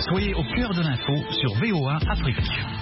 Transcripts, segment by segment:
Soyez au cœur de l'info sur VOA Afrique.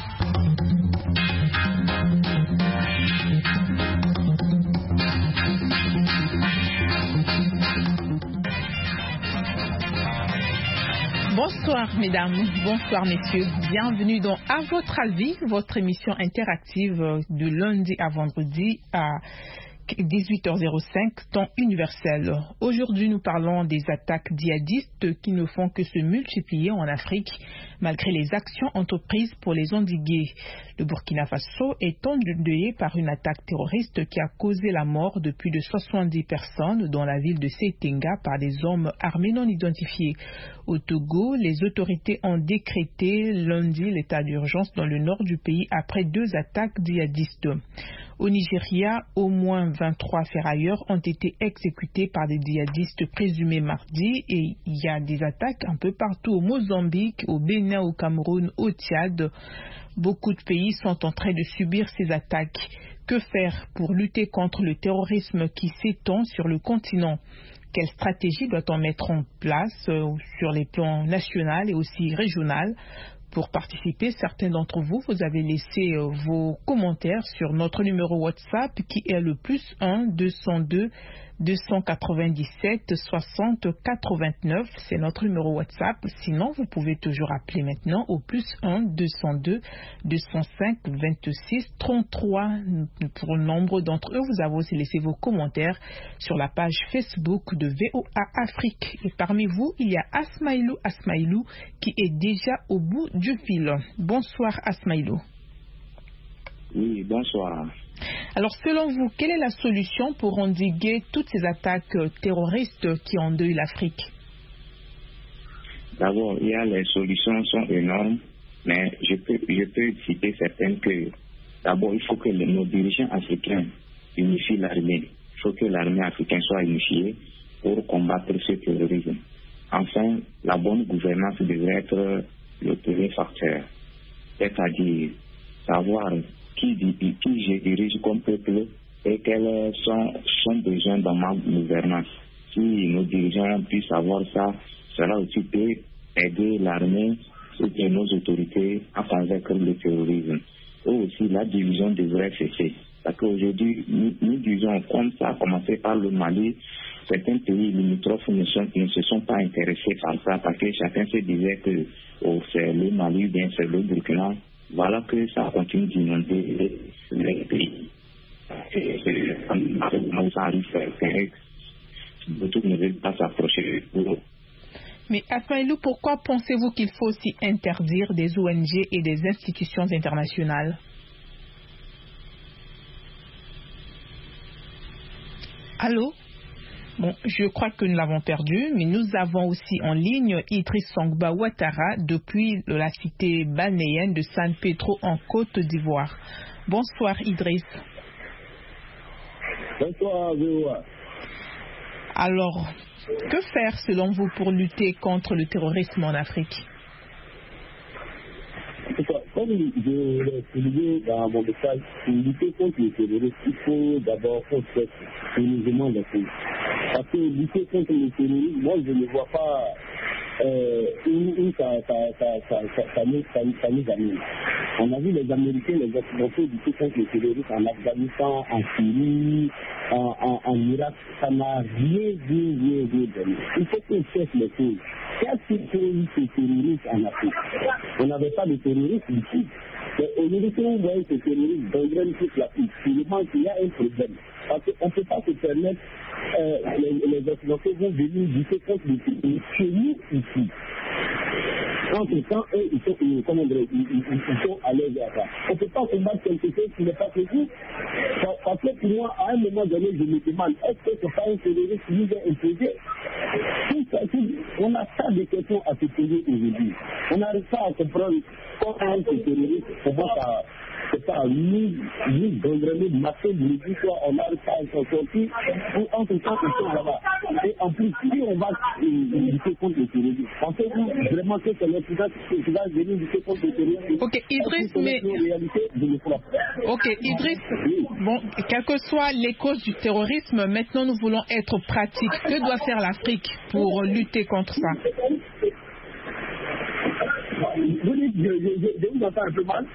Bonsoir mesdames, bonsoir messieurs, bienvenue dans À votre avis, votre émission interactive du lundi à vendredi à 18h05, temps universel. Aujourd'hui, nous parlons des attaques djihadistes qui ne font que se multiplier en Afrique, malgré les actions entreprises pour les endiguer. Le Burkina Faso est endeuillé par une attaque terroriste qui a causé la mort de plus de 70 personnes dans la ville de Seitenga par des hommes armés non identifiés. Au Togo, les autorités ont décrété lundi l'état d'urgence dans le nord du pays après 2 attaques djihadistes. Au Nigeria, au moins 23 ferrailleurs ont été exécutés par des djihadistes présumés mardi et il y a des attaques un peu partout au Mozambique, au Bénin, au Cameroun, au Tchad. Beaucoup de pays sont en train de subir ces attaques. Que faire pour lutter contre le terrorisme qui s'étend sur le continent? Quelle stratégie doit-on mettre en place sur les plans national et aussi régional? Pour participer, certains d'entre vous, vous avez laissé vos commentaires sur notre numéro WhatsApp qui est le +1 202 297 60 89. C'est notre numéro WhatsApp. Sinon, vous pouvez toujours appeler maintenant au +1 202 205 26 33. Pour nombre d'entre eux, vous avez aussi laissé vos commentaires sur la page Facebook de VOA Afrique. Et parmi vous, il y a Asmaïlou qui est déjà au bout du fil. Bonsoir Asmaïlou. Oui, bonsoir. Alors, selon vous, quelle est la solution pour endiguer toutes ces attaques terroristes qui endeuillent l'Afrique? D'abord, les solutions sont énormes, mais je peux citer certaines que, d'abord, il faut que nos dirigeants africains unifient l'armée. Il faut que l'armée africaine soit unifiée pour combattre ce terrorisme. Enfin, la bonne gouvernance devrait être le premier facteur, c'est-à-dire savoir qui je dirige comme peuple et quels sont son besoin dans ma gouvernance. Si nos dirigeants puissent savoir ça, cela aussi peut aider l'armée et nos autorités à vaincre le terrorisme. Et aussi, la division devrait cesser. Parce qu'aujourd'hui, nous disons, comme ça a commencé par le Mali, certains pays limitrophes ne se sont pas intéressés par ça parce que chacun se disait que c'est le Mali ou bien c'est le Burkina. Voilà que ça continue d'inonder les pays. Ça arrive, beaucoup ne veulent pas s'approcher. Mais Asmaïlou, pourquoi pensez-vous qu'il faut aussi interdire des ONG et des institutions internationales? Allô? Bon, je crois que nous l'avons perdu, mais nous avons aussi en ligne Idriss Songba Ouattara depuis la cité balnéenne de San Pedro en Côte d'Ivoire. Bonsoir Idriss. Bonsoir VOA. Alors, que faire selon vous pour lutter contre le terrorisme en Afrique? Comme je l'ai souligné dans mon message, pour lutter contre le terrorisme, il faut d'abord faire sérieusement les choses. Parce que lutter contre le terrorisme, moi je ne vois pas où ça nous amène. On a vu les Américains, les Occidentaux lutter contre le terrorisme en Afghanistan, en Syrie, en Irak. Ça n'a rien donné. Il faut qu'on fasse les choses. Qu'est-ce qui fait ce terrorisme en Afrique? On n'avait pas de terrorisme ici. Aujourd'hui, quand on voit ce terrorisme dans toute l'Afrique, finalement, il y a un problème. Parce qu'on ne peut pas se permettre, les Occidentaux vont venir lutter contre le terrorisme chez nous ici. Entre-temps, eux, ils sont à l'aise à ça. On ne peut pas combattre quelque chose qui n'est pas prévu. Parce que pour moi, à un moment donné, je me demande, est-ce que ce n'est pas un terroriste qui nous est imposé? On a tas de questions à se poser aujourd'hui. On n'arrive pas à comprendre comment ce terroriste commence à c'est pas nous vraiment marquer du soit on n'arrive pas à s'en sortir ou entre temps ils sont là-bas. Et en plus, si on va lutter contre le terrorisme, pensez-vous vraiment que c'est l'Occident qui va venir lutter contre le terrorisme? Ok, Idriss, mais... Ok, Idriss, bon, quelle que soit les causes du terrorisme, maintenant nous voulons être pratiques. Que doit faire l'Afrique pour lutter contre ça? je vous entends un peu mal.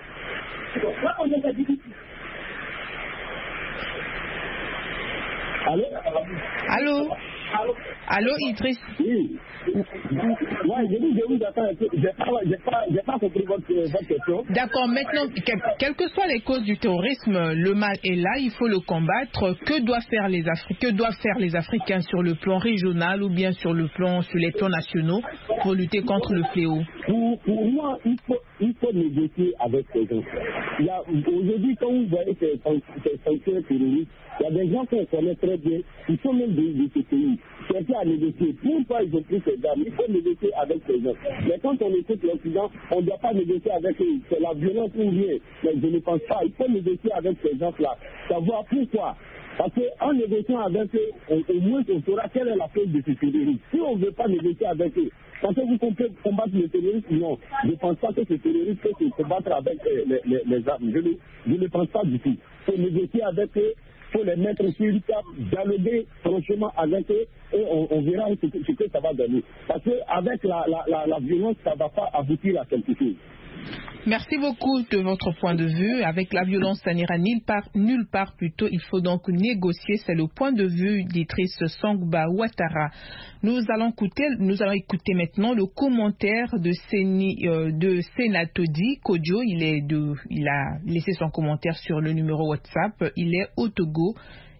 Allô? Allô? Allô, Idriss? Oui. Ouais, je vous attends un peu. J'ai pas compris votre question. D'accord, maintenant, quelles que soient les causes du terrorisme, le mal est là, il faut le combattre. Que doivent faire les Africains sur le plan régional ou bien sur les plans nationaux pour lutter contre le fléau? Pour moi, il faut négocier avec ces gens. Aujourd'hui, quand vous voyez ces sanctions terroristes, il y a des gens qu'on connaît très bien, ils sont même de ce pays. Chercher à négocier. Pourquoi ils ont pris ces armes? Il faut négocier avec ces gens. Mais quand on écoute l'Occident, on ne doit pas négocier avec eux. C'est la violence ou rien. Mais je ne pense pas. Il faut négocier avec ces gens-là. Savoir pourquoi. Parce qu'en négociant avec eux, au moins on saura quelle est la cause de ce terrorisme. Si on ne veut pas négocier avec eux, pensez-vous qu'on peut combattre le terrorisme? Non. Je ne pense pas que ce terrorisme peut se combattre avec les armes. Je ne pense pas du tout. Il faut négocier avec eux. Il faut les mettre sur une table, dialoguer franchement avec eux et on verra ce que ça va donner. Parce qu'avec la violence, ça ne va pas aboutir à quelque chose. Merci beaucoup de votre point de vue. Avec la violence, ça n'ira nulle part plutôt. Il faut donc négocier. C'est le point de vue d'Idriss Songba Ouattara. Nous allons écouter maintenant le commentaire de Senatodi Kodjo. Il a laissé son commentaire sur le numéro WhatsApp. Il est au Togo.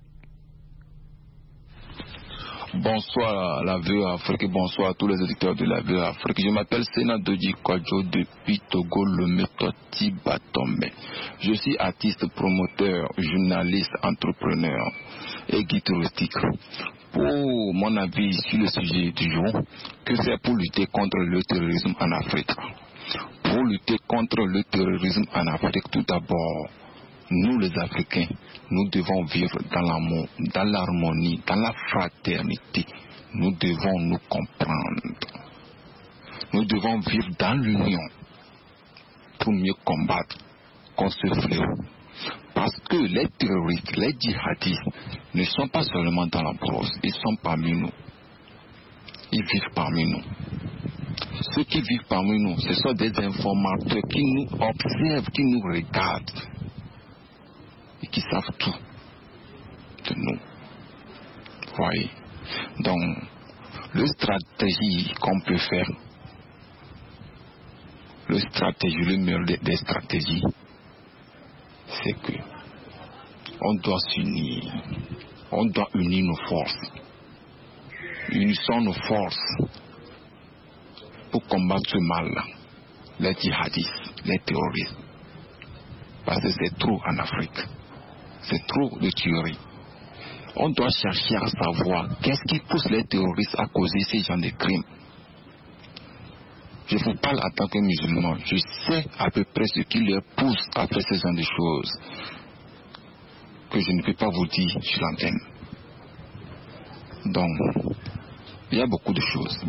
Bonsoir à la VO Afrique, bonsoir à tous les auditeurs de la VO Afrique. Je m'appelle Senatodi Kodjo depuis Togo, le Metoti Batombe. Je suis artiste, promoteur, journaliste, entrepreneur et guide touristique. Pour mon avis sur le sujet du jour, que c'est pour lutter contre le terrorisme en Afrique. Pour lutter contre le terrorisme en Afrique, tout d'abord, nous les Africains, nous devons vivre dans l'amour, dans l'harmonie, dans la fraternité. Nous devons nous comprendre. Nous devons vivre dans l'union pour mieux combattre contre ce fléau. Parce que les terroristes, les djihadistes ne sont pas seulement dans la brousse, ils sont parmi nous. Ils vivent parmi nous. Ceux qui vivent parmi nous, ce sont des informateurs qui nous observent, qui nous regardent et qui savent tout de nous. Voyez. Donc, la stratégie qu'on peut faire, le meilleur des stratégies, c'est que on doit s'unir, on doit unir nos forces. Unissons nos forces pour combattre ce mal-là, les djihadistes, les terroristes. Parce que c'est trop en Afrique. C'est trop de tueries. On doit chercher à savoir qu'est-ce qui pousse les terroristes à causer ces genres de crimes. Je vous parle en tant que musulman. Je sais à peu près ce qui les pousse à faire ce genre de choses que je ne peux pas vous dire sur l'antenne. Donc, il y a beaucoup de choses.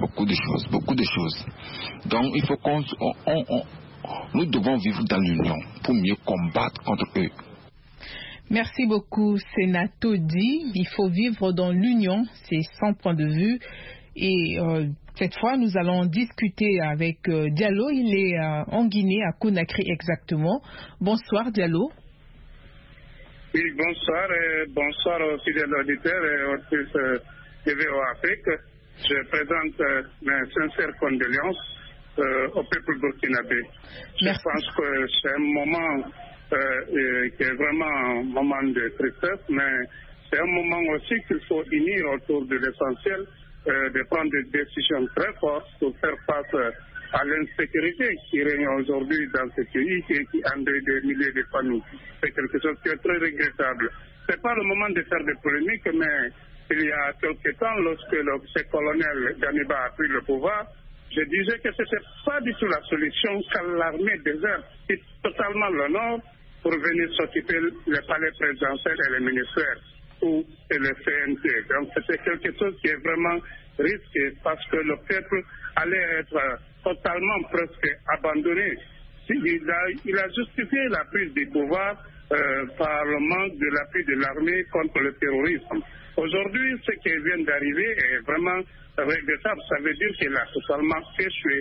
Donc, il faut nous devons vivre dans l'union pour mieux combattre contre eux. Merci beaucoup, Senatodi. Il faut vivre dans l'union, c'est son point de vue. Et cette fois, nous allons discuter avec Diallo. Il est en Guinée, à Conakry exactement. Bonsoir, Diallo. Oui, bonsoir aux fidèles auditeurs et aux auditrices de VO Afrique. Je présente mes sincères condoléances au peuple burkinabé. Je pense que c'est un moment qui est vraiment un moment de tristesse, mais c'est un moment aussi qu'il faut unir autour de l'essentiel, de prendre des décisions très fortes pour faire face à l'insécurité qui règne aujourd'hui dans ce pays et qui endeuille des milliers de familles. C'est quelque chose qui est très regrettable. Ce n'est pas le moment de faire des polémiques, mais il y a quelque temps, lorsque ce colonel Damiba a pris le pouvoir, je disais que ce n'était pas du tout la solution car l'armée déserte quitte totalement le nord pour venir s'occuper les palais présidentiels et les ministères ou le CNT. Donc c'était quelque chose qui est vraiment risqué parce que le peuple allait être totalement presque abandonné. Il a justifié la prise du pouvoir par le manque de l'appui de l'armée contre le terrorisme. Aujourd'hui, ce qui vient d'arriver est vraiment regrettable. Ça veut dire qu'il a totalement échoué.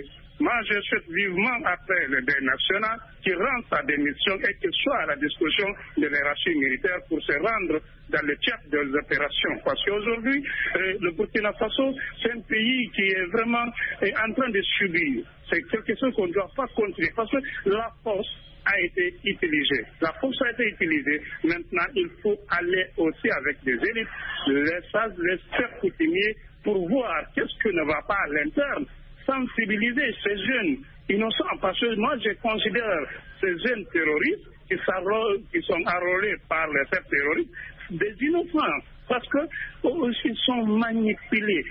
Moi, je souhaite vivement après le deuil national qu'il rende sa démission et qu'il soit à la disposition de l'hierarchie militaire pour se rendre dans le théâtre des opérations. Parce qu'aujourd'hui, le Burkina Faso, c'est un pays qui est vraiment en train de subir. C'est quelque chose qu'on ne doit pas continuer. Parce que la force a été utilisée. La force a été utilisée. Maintenant, il faut aller aussi avec des élites, les sages, les chefs coutumiers, pour voir qu'est-ce qui ne va pas à l'interne. Sensibiliser ces jeunes innocents. Parce que moi, je considère ces jeunes terroristes qui sont enrôlés par les chefs terroristes des innocents. Parce qu'ils sont manipulés.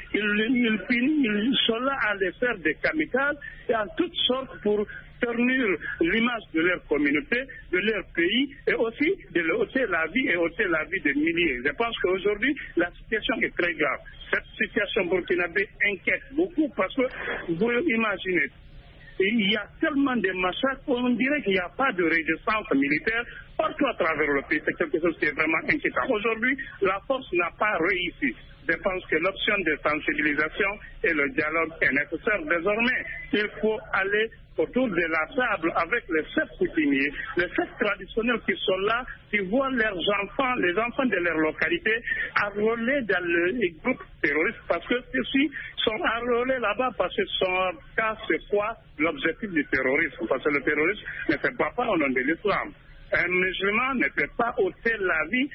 Ils sont là à les faire des kamikazes et en toutes sortes pour ternir l'image de leur communauté, de leur pays et aussi de ôter la vie et ôter la vie des milliers. Je pense qu'aujourd'hui, la situation est très grave. Cette situation burkinabé inquiète beaucoup parce que, vous imaginez, il y a tellement de massacres, on dirait qu'il n'y a pas de résistance militaire partout à travers le pays. C'est quelque chose qui est vraiment inquiétant. Aujourd'hui, la force n'a pas réussi. Je pense que l'option de sensibilisation et le dialogue est nécessaire. Désormais, il faut aller autour de la table avec les chefs coutumiers, les chefs traditionnels qui sont là, qui voient leurs enfants, les enfants de leur localité, enrôlés dans les groupes terroristes, parce que ceux-ci sont enrôlés là-bas parce que son cas, c'est quoi l'objectif du terrorisme? Parce que le terrorisme ne fait pas au nom de l'islam. Un musulman ne peut pas ôter la vie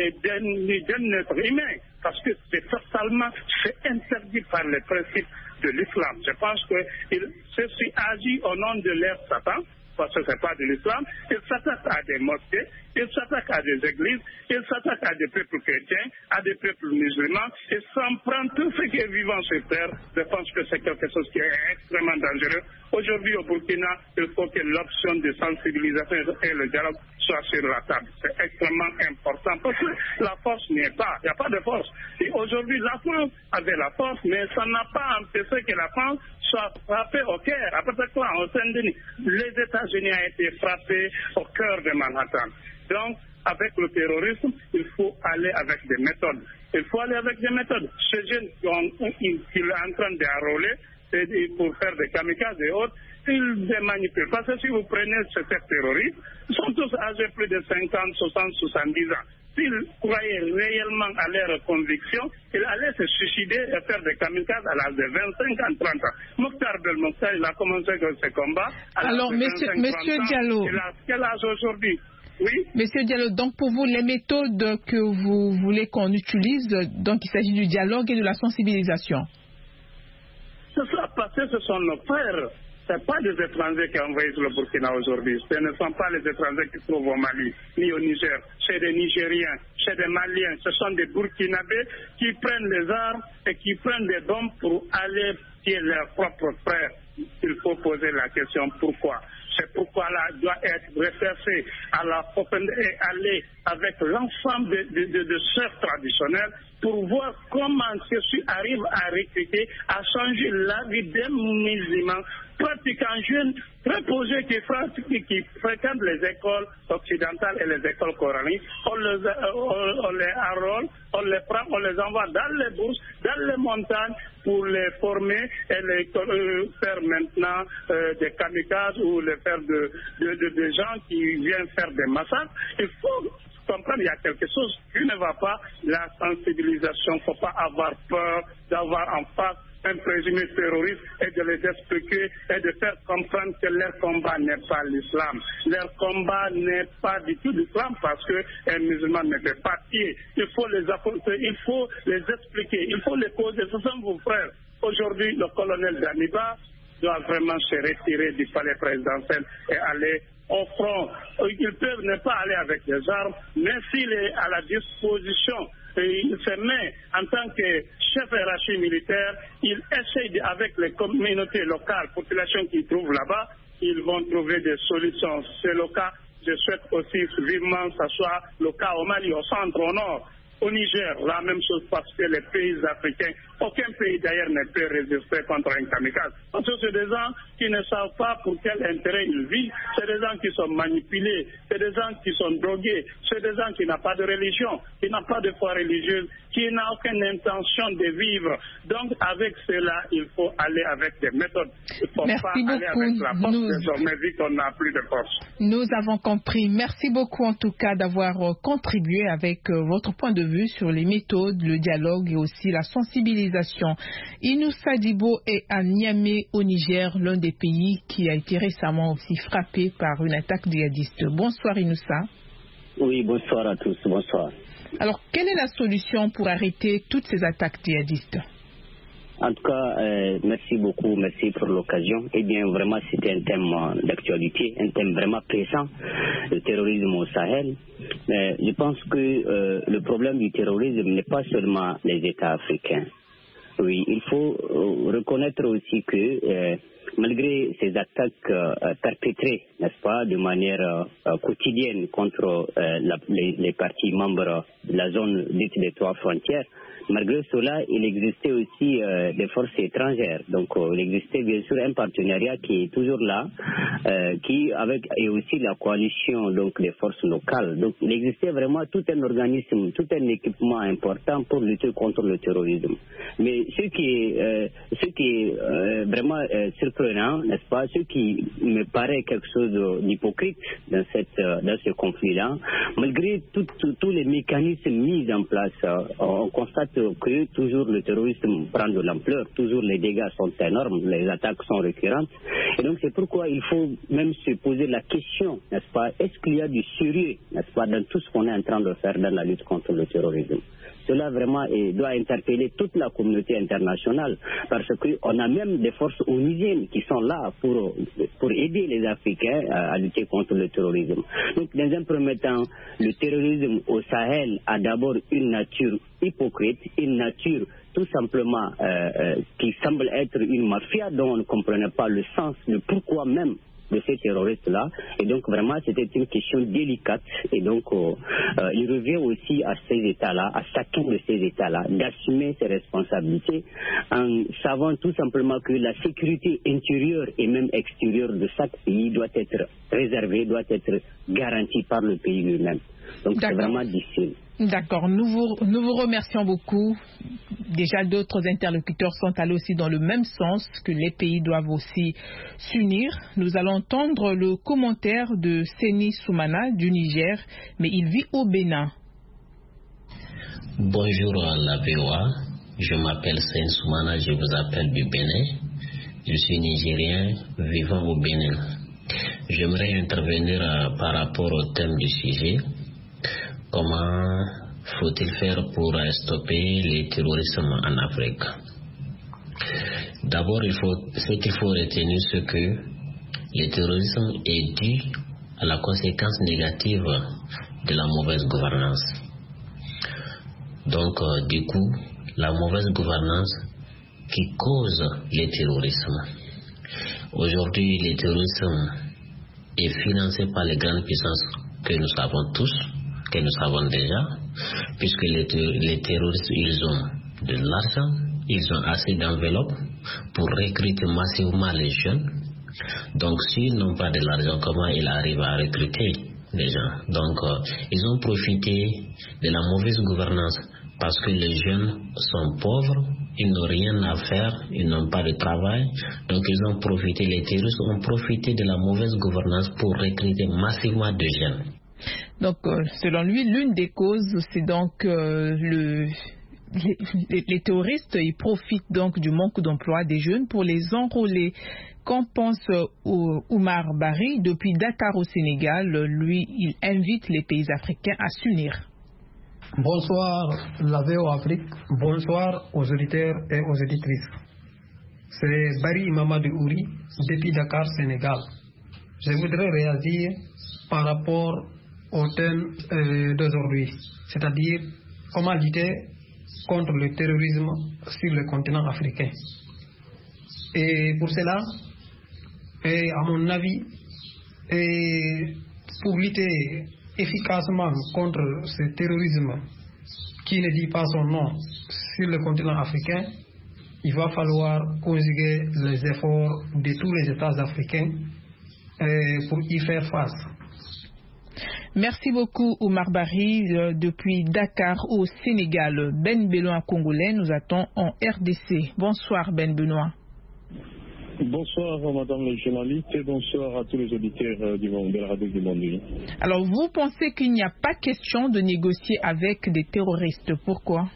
d'un être humain, parce que c'est interdit par les principes de l'islam. Je pense que ceci agit au nom de leur Satan, parce que ce n'est pas de l'islam. Ils s'attaquent à des mosquées, ils s'attaquent à des églises, ils s'attaquent à des peuples chrétiens, à des peuples musulmans, et s'en prennent tout ce qui est vivant sur terre. Je pense que c'est quelque chose qui est extrêmement dangereux. Aujourd'hui, au Burkina, il faut que l'option de sensibilisation et le dialogue soient sur la table. C'est extrêmement important parce que la force n'y est pas. Il n'y a pas de force. Et aujourd'hui, la France avait la force, mais ça n'a pas empêché que la France soit frappée au cœur. À Bataclan, au Saint-Denis, les États-Unis ont été frappés au cœur de Manhattan. Donc, avec le terrorisme, il faut aller avec des méthodes. Il faut aller avec des méthodes. Ces jeunes qui sont en train d'enrôler pour faire des kamikazes et autres, ils les manipulent. Parce que si vous prenez ces terroristes, ils sont tous âgés plus de 50, 60, 70 ans. S'ils croyaient réellement à leur conviction, ils allaient se suicider et faire des kamikazes à l'âge de 25 ans, 30 ans. Mokhtar Belmokhtar, il a commencé ce combat. Alors, monsieur Diallo. Il a quel âge aujourd'hui? Oui. Monsieur Diallo, donc pour vous, les méthodes que vous voulez qu'on utilise, donc il s'agit du dialogue et de la sensibilisation. Ce sera passé, ce sont nos frères. Ce n'est pas des étrangers qui envahissent le Burkina aujourd'hui. Ce ne sont pas les étrangers qui se trouvent au Mali, ni au Niger. C'est des Nigériens, c'est des Maliens. Ce sont des Burkinabés qui prennent les armes et qui prennent des bombes pour aller tuer leurs propres frères. Il faut poser la question pourquoi. C'est pourquoi là doit être recherché à la profondeur et aller avec l'ensemble de chefs traditionnels pour voir comment ceux-ci arrivent à recruter, à changer la vie des musulmans, pratiquants jeunes, très posés qui fréquentent les écoles occidentales et les écoles coraniques. On les enrôle, on les prend, on les envoie dans les bourses, dans les montagnes pour les former et les faire maintenant des kamikazes ou les faire de gens qui viennent faire des massacres. Il faut comprendre, il y a quelque chose qui ne va pas. La sensibilisation, il ne faut pas avoir peur d'avoir en face un présumé terroriste et de les expliquer et de faire comprendre que leur combat n'est pas l'islam. Leur combat n'est pas du tout l'islam parce qu'un musulman ne fait pas pied. Il faut les apporter, il faut les expliquer, il faut les causer. Ce sont vos frères. Aujourd'hui, le colonel Damiba doit vraiment se retirer du palais présidentiel et aller au front. Ils peuvent ne pas aller avec des armes, mais s'il est à la disposition, il se met en tant que chef hiérarchie militaire, il essaie avec les communautés locales, populations qui trouvent là-bas, ils vont trouver des solutions. C'est le cas, je souhaite aussi vivement que ce soit le cas au Mali, au centre, au nord. Au Niger, la même chose parce que les pays africains Aucun pays d'ailleurs ne peut résister contre un kamikaze. Parce que c'est des gens qui ne savent pas pour quel intérêt ils vivent. C'est des gens qui sont manipulés. C'est des gens qui sont drogués. C'est des gens qui n'ont pas de religion, qui n'ont pas de foi religieuse, qui n'ont aucune intention de vivre. Donc avec cela, il faut aller avec des méthodes. Il ne faut pas aller avec la force désormais vu qu'on n'a plus de force. Nous avons compris. Merci beaucoup en tout cas d'avoir contribué avec votre point de vue sur les méthodes, le dialogue et aussi la sensibilisation. Inoussa Dibo est à Niamey au Niger, l'un des pays qui a été récemment aussi frappé par une attaque djihadiste. Bonsoir Inoussa. Oui, bonsoir à tous. Bonsoir. Alors, quelle est la solution pour arrêter toutes ces attaques djihadistes? En tout cas, merci beaucoup, merci pour l'occasion. Eh bien, vraiment, c'était un thème d'actualité, un thème vraiment pressant, le terrorisme au Sahel. Mais je pense que le problème du terrorisme n'est pas seulement les États africains. Oui, il faut reconnaître aussi que malgré ces attaques perpétrées, n'est-ce pas, de manière quotidienne contre les partis membres de la zone dite des 3 frontières, malgré cela, il existait aussi des forces étrangères. Donc, il existait bien sûr un partenariat qui est toujours là, et aussi la coalition donc des forces locales. Donc, il existait vraiment tout un organisme, tout un équipement important pour lutter contre le terrorisme. Mais ce qui est vraiment surprenant, n'est-ce pas, ce qui me paraît quelque chose d'hypocrite dans ce conflit-là, malgré tous les mécanismes mis en place, on constate que toujours le terrorisme prend de l'ampleur, toujours les dégâts sont énormes, les attaques sont récurrentes. Et donc c'est pourquoi il faut même se poser la question, n'est-ce pas, est-ce qu'il y a du sérieux, n'est-ce pas, dans tout ce qu'on est en train de faire dans la lutte contre le terrorisme. Cela vraiment doit interpeller toute la communauté internationale parce qu'on a même des forces onusiennes qui sont là pour aider les Africains à lutter contre le terrorisme. Donc, dans un premier temps, le terrorisme au Sahel a d'abord une nature hypocrite, une nature tout simplement qui semble être une mafia dont on ne comprenait pas le sens, le pourquoi même de ces terroristes-là. Et donc, vraiment, c'était une question délicate. Et donc, il revient aussi à ces États-là, à chacun de ces États-là, d'assumer ses responsabilités en savant tout simplement que la sécurité intérieure et même extérieure de chaque pays doit être réservée, doit être garantie par le pays lui-même. Donc, c'est vraiment difficile. D'accord. Nous vous remercions beaucoup. Déjà, d'autres interlocuteurs sont allés aussi dans le même sens, que les pays doivent aussi s'unir. Nous allons entendre le commentaire de Seni Soumana du Niger, mais il vit au Bénin. Bonjour à la VOA. Je m'appelle Seni Soumana, je vous appelle du Bénin. Je suis nigérien vivant au Bénin. J'aimerais intervenir par rapport au thème du sujet. Comment faut-il faire pour stopper le terrorisme en Afrique? D'abord, ce qu'il faut retenir, c'est que le terrorisme est dû à la conséquence négative de la mauvaise gouvernance. Donc, du coup, la mauvaise gouvernance qui cause le terrorisme. Aujourd'hui, le terrorisme est financé par les grandes puissances que nous savons tous, que nous savons déjà, puisque les terroristes, ils ont de l'argent, ils ont assez d'enveloppes pour recruter massivement les jeunes. Donc, s'ils n'ont pas de l'argent, comment ils arrivent à recruter les gens? Donc, ils ont profité de la mauvaise gouvernance parce que les jeunes sont pauvres, ils n'ont rien à faire, ils n'ont pas de travail. Donc, ils ont profité, les terroristes ont profité de la mauvaise gouvernance pour recruter massivement de jeunes. Donc, selon lui, l'une des causes, c'est donc les terroristes, ils profitent donc du manque d'emploi des jeunes pour les enrôler. Qu'en pense Oumar Bari depuis Dakar au Sénégal? Lui, il invite les pays africains à s'unir. Bonsoir, la VO Afrique. Bonsoir aux auditeurs et aux auditrices. C'est Bari Mamadou Ouri depuis Dakar, Sénégal. Je voudrais réagir par rapport au thème d'aujourd'hui, c'est-à-dire comment lutter contre le terrorisme sur le continent africain. Et pour cela, et à mon avis, pour lutter efficacement contre ce terrorisme qui ne dit pas son nom sur le continent africain, il va falloir conjuguer les efforts de tous les États africains pour y faire face. Merci beaucoup Oumar Bari depuis Dakar au Sénégal. Ben Benoît congolais nous attend en RDC. Bonsoir Ben Benoît. Bonsoir madame la journaliste et bonsoir à tous les auditeurs du monde, de la radio du monde. Alors vous pensez qu'il n'y a pas question de négocier avec des terroristes, pourquoi?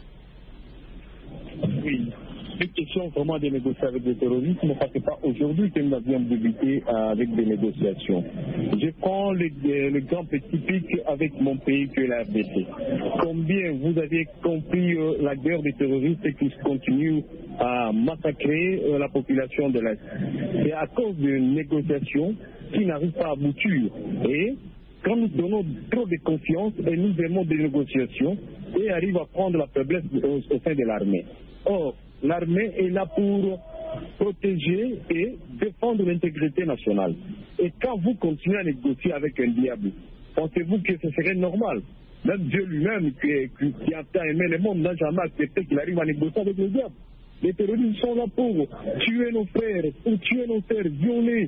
Oui. Cette question vraiment de négocier avec des terroristes, mais ce n'est pas aujourd'hui que nous avions débuté avec des négociations. Je prends l'exemple typique avec mon pays que la RDC. Combien vous avez compris la guerre des terroristes qui continue à massacrer la population de l'Est. C'est à cause de négociations qui n'arrivent pas à aboutir. Et quand nous donnons trop de confiance et nous aimons des négociations, et arrivent à prendre la faiblesse au sein de l'armée. Or, l'armée est là pour protéger et défendre l'intégrité nationale. Et quand vous continuez à négocier avec un diable, pensez-vous que ce serait normal? Même Dieu lui-même, qui a tant aimé le monde, n'a jamais accepté qu'il arrive à négocier avec le diable. Les terroristes sont là pour tuer nos frères, violer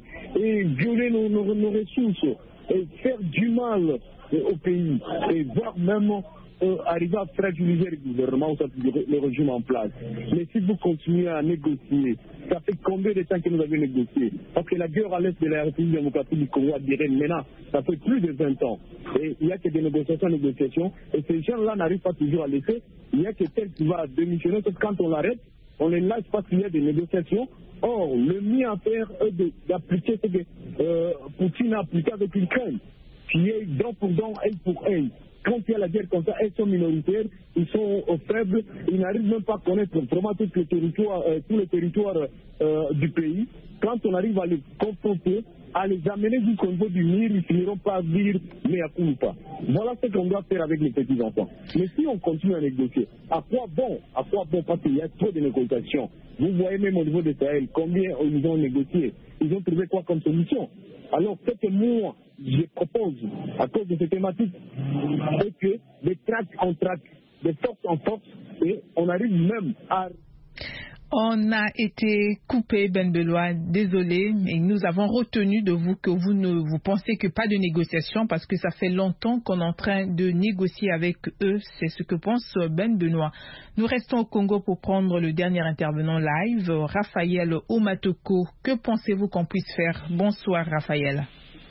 nos ressources, et faire du mal au pays, et voire même arriver à fragiliser le gouvernement ou le régime en place. Mais si vous continuez à négocier, ça fait combien de temps que nous avons négocié? Parce que la guerre à l'est de la République démocratique du Congo a duré maintenant, ça fait plus de 20 ans. Et il n'y a que des négociations, et ces gens-là n'arrivent pas toujours à laisser. Il n'y a que tel qui va démissionner, sauf quand on l'arrête, on les lâche parce qu'il y a des négociations. Or, le mieux à faire est d'appliquer ce que Poutine a appliqué avec l'Ukraine, qui est dent pour dent, œil pour œil. Quand il y a la guerre comme ça, elles sont minoritaires, ils sont faibles, ils n'arrivent même pas à connaître vraiment tous les territoires du pays. Quand on arrive à les confronter, à les amener jusqu'au niveau du mur, ils finiront par dire mais à coup pas. Voilà ce qu'on doit faire avec les petits enfants. Mais si on continue à négocier, à quoi bon? Parce qu'il y a trop de négociations. Vous voyez même au niveau de Sahel, combien ils ont négocié? Ils ont trouvé quoi comme solution? Alors, ce que moi, je propose, à cause de cette thématique, c'est que de traque en traque, de force en force, et on arrive même à... On a été coupé, Ben Belois, désolé, mais nous avons retenu de vous que vous pensez que pas de négociation parce que ça fait longtemps qu'on est en train de négocier avec eux. C'est ce que pense Ben Benoît. Nous restons au Congo pour prendre le dernier intervenant live, Raphaël Omatoko. Que pensez-vous qu'on puisse faire? Bonsoir, Raphaël.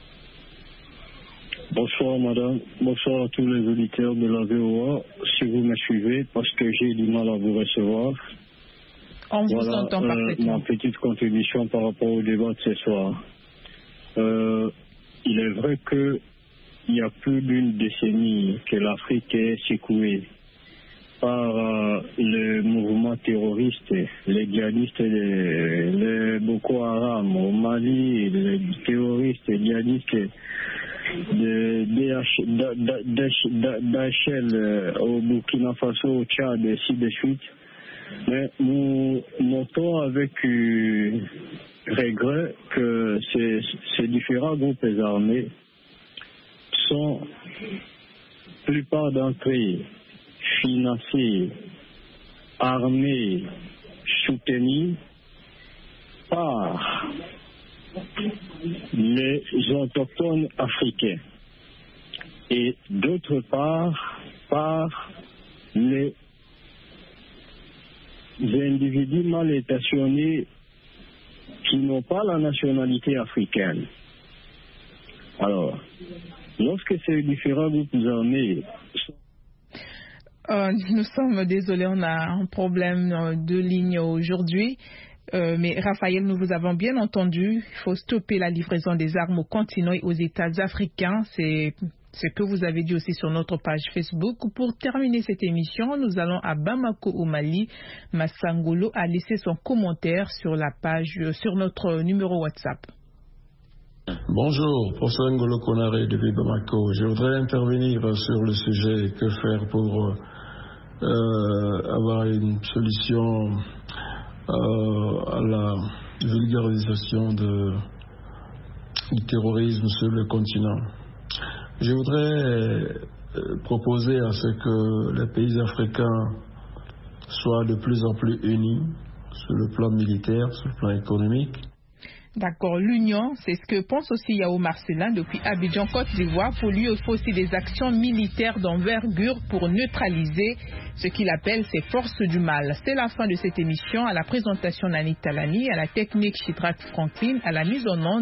Bonsoir madame, bonsoir à tous les auditeurs de la VOA. Si vous me suivez, parce que j'ai du mal à vous recevoir. On vous entend parfaitement. Ma petite contribution par rapport au débat de ce soir. Il est vrai qu'il y a plus d'une décennie que l'Afrique est secouée par le mouvement terroriste, les djihadistes, les Boko Haram au Mali, les terroristes djihadistes d'Achel au Burkina Faso, au Tchad, et ainsi de suite. Mais nous notons avec regret que ces différents groupes armés sont, plupart d'entre eux, financés, armés, soutenus par les autochtones africains et d'autre part par les individus mal intentionnés qui n'ont pas la nationalité africaine. Alors, lorsque ces différents groupes armés nous sommes désolés, on a un problème de ligne aujourd'hui. Mais Raphaël, nous vous avons bien entendu. Il faut stopper la livraison des armes au continent et aux États africains. C'est ce que vous avez dit aussi sur notre page Facebook. Pour terminer cette émission, nous allons à Bamako au Mali. Massangolo a laissé son commentaire sur la page, sur notre numéro WhatsApp. Bonjour, professeur Ngolo Konaré depuis Bamako. Je voudrais intervenir sur le sujet que faire pour avoir une solution à la vulgarisation du terrorisme sur le continent. Je voudrais proposer à ce que les pays africains soient de plus en plus unis sur le plan militaire, sur le plan économique. D'accord, l'Union, c'est ce que pense aussi Yao Marcelin depuis Abidjan, Côte d'Ivoire. Pour lui, il faut aussi des actions militaires d'envergure pour neutraliser ce qu'il appelle ces forces du mal. C'est la fin de cette émission. À la présentation Nani Talani, à la technique Chitrak Franklin, à la mise en onde